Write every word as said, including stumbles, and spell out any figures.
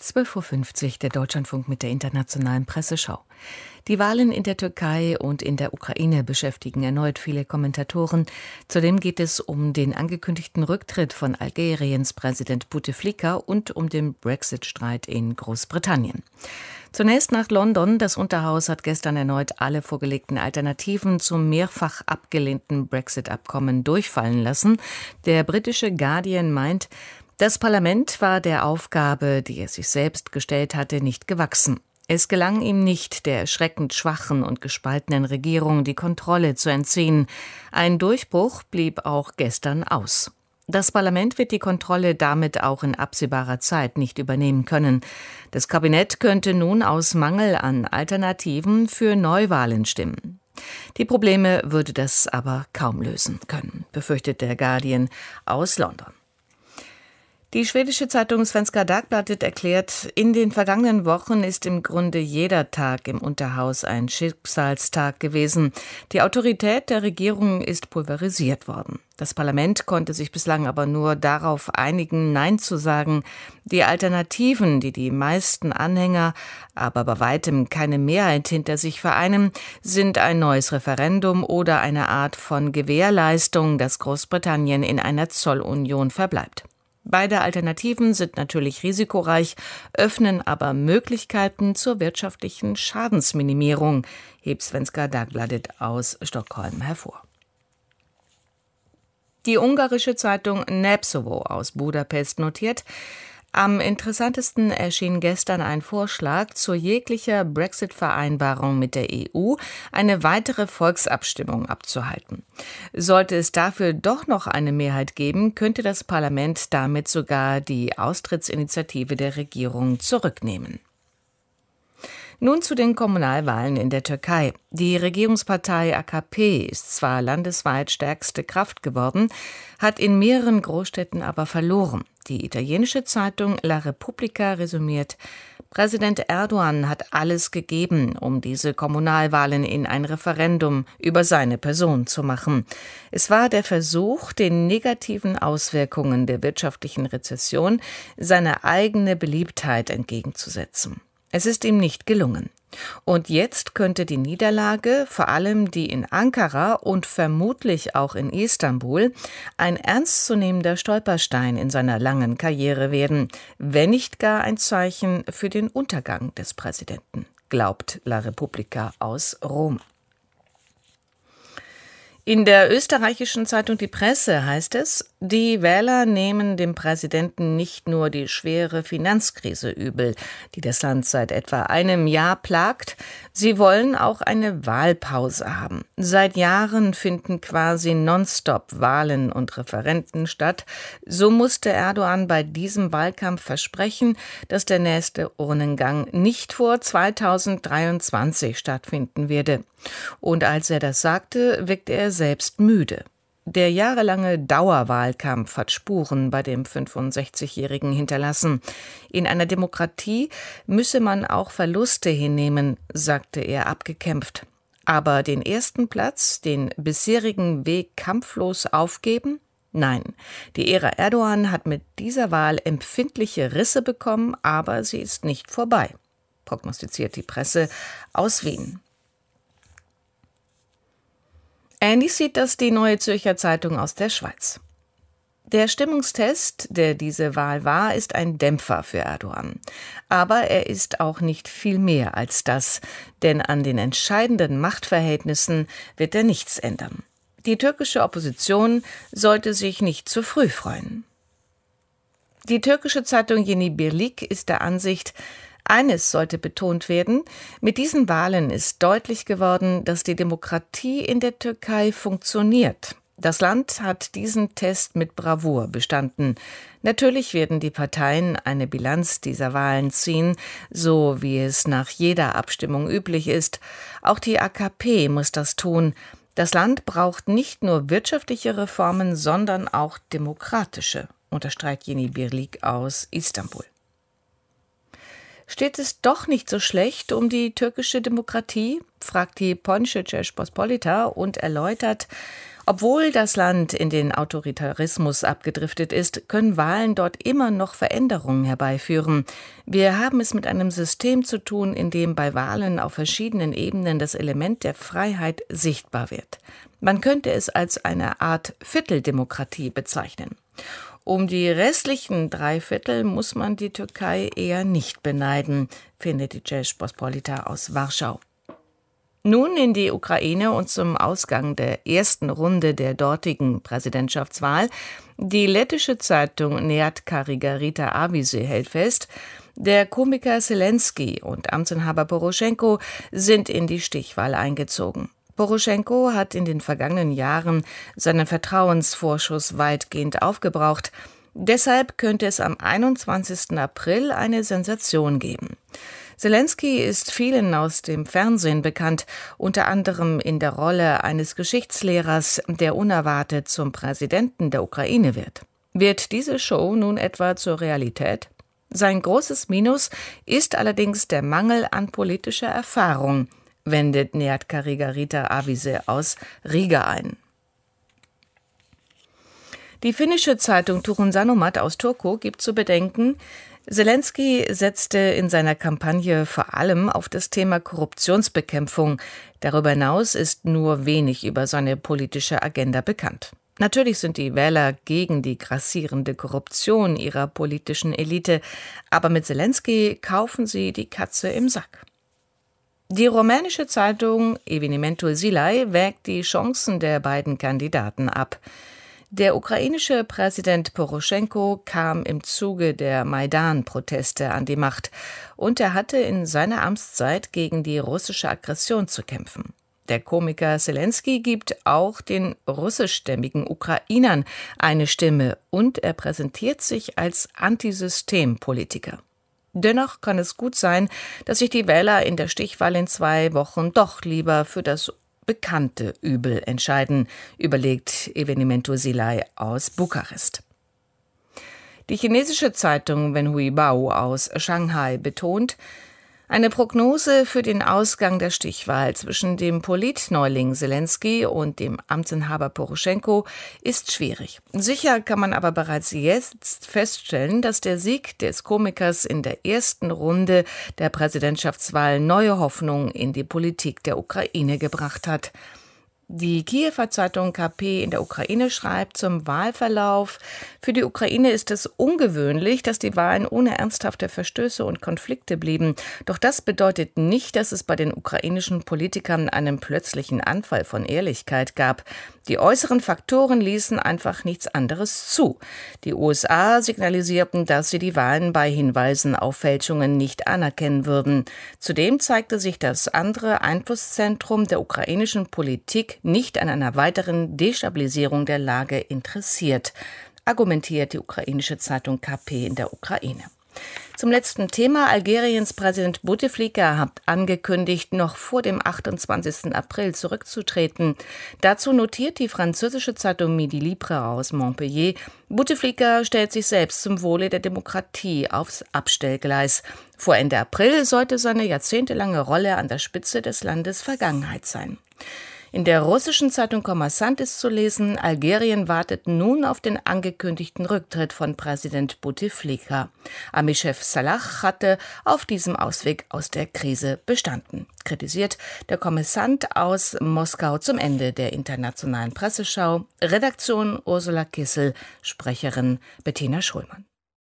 zwölf Uhr fünfzig, der Deutschlandfunk mit der internationalen Presseschau. Die Wahlen in der Türkei und in der Ukraine beschäftigen erneut viele Kommentatoren. Zudem geht es um den angekündigten Rücktritt von Algeriens Präsident Bouteflika und um den Brexit-Streit in Großbritannien. Zunächst nach London. Das Unterhaus hat gestern erneut alle vorgelegten Alternativen zum mehrfach abgelehnten Brexit-Abkommen durchfallen lassen. Der britische Guardian meint, das Parlament war der Aufgabe, die er sich selbst gestellt hatte, nicht gewachsen. Es gelang ihm nicht, der erschreckend schwachen und gespaltenen Regierung die Kontrolle zu entziehen. Ein Durchbruch blieb auch gestern aus. Das Parlament wird die Kontrolle damit auch in absehbarer Zeit nicht übernehmen können. Das Kabinett könnte nun aus Mangel an Alternativen für Neuwahlen stimmen. Die Probleme würde das aber kaum lösen können, befürchtet der Guardian aus London. Die schwedische Zeitung Svenska Dagbladet erklärt, in den vergangenen Wochen ist im Grunde jeder Tag im Unterhaus ein Schicksalstag gewesen. Die Autorität der Regierung ist pulverisiert worden. Das Parlament konnte sich bislang aber nur darauf einigen, Nein zu sagen. Die Alternativen, die die meisten Anhänger, aber bei weitem keine Mehrheit hinter sich vereinen, sind ein neues Referendum oder eine Art von Gewährleistung, dass Großbritannien in einer Zollunion verbleibt. Beide Alternativen sind natürlich risikoreich, öffnen aber Möglichkeiten zur wirtschaftlichen Schadensminimierung, hebt Svenska Dagbladet aus Stockholm hervor. Die ungarische Zeitung Népszava aus Budapest notiert, am interessantesten erschien gestern ein Vorschlag, zu jeglicher Brexit-Vereinbarung mit der E U eine weitere Volksabstimmung abzuhalten. Sollte es dafür doch noch eine Mehrheit geben, könnte das Parlament damit sogar die Austrittsinitiative der Regierung zurücknehmen. Nun zu den Kommunalwahlen in der Türkei. Die Regierungspartei A K P ist zwar landesweit stärkste Kraft geworden, hat in mehreren Großstädten aber verloren. Die italienische Zeitung La Repubblica resümiert, Präsident Erdogan hat alles gegeben, um diese Kommunalwahlen in ein Referendum über seine Person zu machen. Es war der Versuch, den negativen Auswirkungen der wirtschaftlichen Rezession seine eigene Beliebtheit entgegenzusetzen. Es ist ihm nicht gelungen. Und jetzt könnte die Niederlage, vor allem die in Ankara und vermutlich auch in Istanbul, ein ernstzunehmender Stolperstein in seiner langen Karriere werden, wenn nicht gar ein Zeichen für den Untergang des Präsidenten, glaubt La Repubblica aus Rom. In der österreichischen Zeitung Die Presse heißt es, die Wähler nehmen dem Präsidenten nicht nur die schwere Finanzkrise übel, die das Land seit etwa einem Jahr plagt, sie wollen auch eine Wahlpause haben. Seit Jahren finden quasi nonstop Wahlen und Referenden statt. So musste Erdogan bei diesem Wahlkampf versprechen, dass der nächste Urnengang nicht vor zweitausenddreiundzwanzig stattfinden werde. Und als er das sagte, wirkte er selbst müde. Der jahrelange Dauerwahlkampf hat Spuren bei dem fünfundsechzigjährigen hinterlassen. In einer Demokratie müsse man auch Verluste hinnehmen, sagte er abgekämpft. Aber den ersten Platz, den bisherigen Weg kampflos aufgeben? Nein, die Ära Erdogan hat mit dieser Wahl empfindliche Risse bekommen, aber sie ist nicht vorbei, prognostiziert die Presse aus Wien. Ähnlich sieht das die Neue Zürcher Zeitung aus der Schweiz. Der Stimmungstest, der diese Wahl war, ist ein Dämpfer für Erdogan. Aber er ist auch nicht viel mehr als das, denn an den entscheidenden Machtverhältnissen wird er nichts ändern. Die türkische Opposition sollte sich nicht zu früh freuen. Die türkische Zeitung Yeni Birlik ist der Ansicht, eines sollte betont werden, mit diesen Wahlen ist deutlich geworden, dass die Demokratie in der Türkei funktioniert. Das Land hat diesen Test mit Bravour bestanden. Natürlich werden die Parteien eine Bilanz dieser Wahlen ziehen, so wie es nach jeder Abstimmung üblich ist. Auch die A K P muss das tun. Das Land braucht nicht nur wirtschaftliche Reformen, sondern auch demokratische, unterstreicht Yeni Birlik aus Istanbul. Steht es doch nicht so schlecht um die türkische Demokratie, fragt die Polnische Rzeczpospolita und erläutert, Obwohl das Land in den Autoritarismus abgedriftet ist, können Wahlen dort immer noch Veränderungen herbeiführen. Wir haben es mit einem System zu tun, in dem bei Wahlen auf verschiedenen Ebenen das Element der Freiheit sichtbar wird. Man könnte es als eine Art Vierteldemokratie bezeichnen. Um die restlichen drei Viertel muss man die Türkei eher nicht beneiden, findet die Rzeczpospolita aus Warschau. Nun in die Ukraine und zum Ausgang der ersten Runde der dortigen Präsidentschaftswahl. Die lettische Zeitung Neatka Rigarita Avise hält fest, der Komiker Zelensky und Amtsinhaber Poroschenko sind in die Stichwahl eingezogen. Poroschenko hat in den vergangenen Jahren seinen Vertrauensvorschuss weitgehend aufgebraucht. Deshalb könnte es am einundzwanzigsten April eine Sensation geben. Zelensky ist vielen aus dem Fernsehen bekannt, unter anderem in der Rolle eines Geschichtslehrers, der unerwartet zum Präsidenten der Ukraine wird. Wird diese Show nun etwa zur Realität? Sein großes Minus ist allerdings der Mangel an politischer Erfahrung, wendet Neatka Rigarita Avise aus Riga ein. Die finnische Zeitung Turun Sanomat aus Turku gibt zu bedenken, Zelensky setzte in seiner Kampagne vor allem auf das Thema Korruptionsbekämpfung. Darüber hinaus ist nur wenig über seine politische Agenda bekannt. Natürlich sind die Wähler gegen die grassierende Korruption ihrer politischen Elite, aber mit Zelensky kaufen sie die Katze im Sack. Die rumänische Zeitung Evenimentul Zilei wägt die Chancen der beiden Kandidaten ab. Der ukrainische Präsident Poroschenko kam im Zuge der Maidan-Proteste an die Macht und er hatte in seiner Amtszeit gegen die russische Aggression zu kämpfen. Der Komiker Zelensky gibt auch den russischstämmigen Ukrainern eine Stimme und er präsentiert sich als Antisystempolitiker. Dennoch kann es gut sein, dass sich die Wähler in der Stichwahl in zwei Wochen doch lieber für das bekannte Übel entscheiden, überlegt Evenimentul Zilei aus Bukarest. Die chinesische Zeitung Wenhui Bao aus Shanghai betont, eine Prognose für den Ausgang der Stichwahl zwischen dem Politneuling Zelensky und dem Amtsinhaber Poroschenko ist schwierig. Sicher kann man aber bereits jetzt feststellen, dass der Sieg des Komikers in der ersten Runde der Präsidentschaftswahl neue Hoffnung in die Politik der Ukraine gebracht hat. Die Kiewer Zeitung K P in der Ukraine schreibt zum Wahlverlauf: Für die Ukraine ist es ungewöhnlich, dass die Wahlen ohne ernsthafte Verstöße und Konflikte blieben. Doch das bedeutet nicht, dass es bei den ukrainischen Politikern einen plötzlichen Anfall von Ehrlichkeit gab. Die äußeren Faktoren ließen einfach nichts anderes zu. Die U S A signalisierten, dass sie die Wahlen bei Hinweisen auf Fälschungen nicht anerkennen würden. Zudem zeigte sich das andere Einflusszentrum der ukrainischen Politik nicht an einer weiteren Destabilisierung der Lage interessiert, argumentiert die ukrainische Zeitung K P in der Ukraine. Zum letzten Thema. Algeriens Präsident Bouteflika hat angekündigt, noch vor dem achtundzwanzigsten April zurückzutreten. Dazu notiert die französische Zeitung Midi Libre aus Montpellier, Bouteflika stellt sich selbst zum Wohle der Demokratie aufs Abstellgleis. Vor Ende April sollte seine jahrzehntelange Rolle an der Spitze des Landes Vergangenheit sein. In der russischen Zeitung Kommersant ist zu lesen, Algerien wartet nun auf den angekündigten Rücktritt von Präsident Bouteflika. Armeechef Salah hatte auf diesem Ausweg aus der Krise bestanden. Kritisiert der Kommersant aus Moskau zum Ende der internationalen Presseschau. Redaktion Ursula Kissel, Sprecherin Bettina Schulmann.